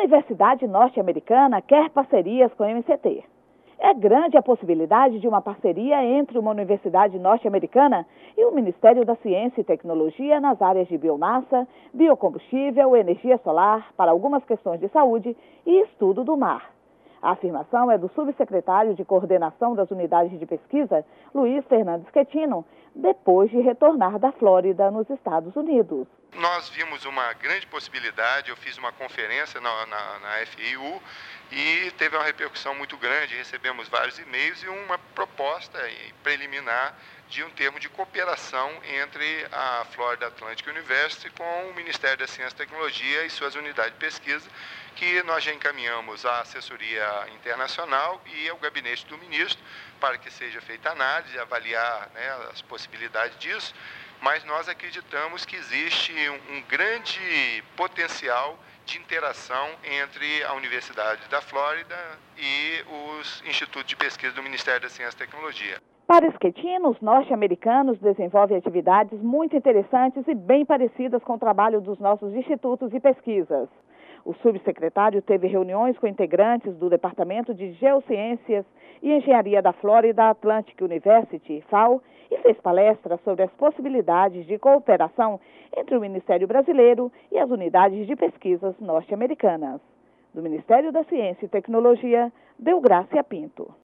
Universidade norte-americana quer parcerias com o MCT. É grande a possibilidade de uma parceria entre uma universidade norte-americana e o Ministério da Ciência e Tecnologia nas áreas de biomassa, biocombustível, energia solar, para algumas questões de saúde e estudo do mar. A afirmação é do subsecretário de Coordenação das Unidades de Pesquisa, Luiz Fernando Schettino, depois de retornar da Flórida, nos Estados Unidos. Nós vimos uma grande possibilidade, eu fiz uma conferência na FIU e teve uma repercussão muito grande, recebemos vários e-mails e uma proposta preliminar de um termo de cooperação entre a Florida Atlantic University com o Ministério da Ciência e Tecnologia e suas unidades de pesquisa, que nós já encaminhamos à assessoria internacional e ao gabinete do ministro para que seja feita análise, avaliar, as possibilidades disso, mas nós acreditamos que existe um grande potencial de interação entre a Universidade da Flórida e os institutos de pesquisa do Ministério da Ciência e Tecnologia. Para Schettino, os norte-americanos desenvolvem atividades muito interessantes e bem parecidas com o trabalho dos nossos institutos de pesquisas. O subsecretário teve reuniões com integrantes do Departamento de Geociências e Engenharia da Florida Atlantic University, FAU, e fez palestras sobre as possibilidades de cooperação entre o Ministério brasileiro e as unidades de pesquisas norte-americanas. Do Ministério da Ciência e Tecnologia, Delgrácia Pinto.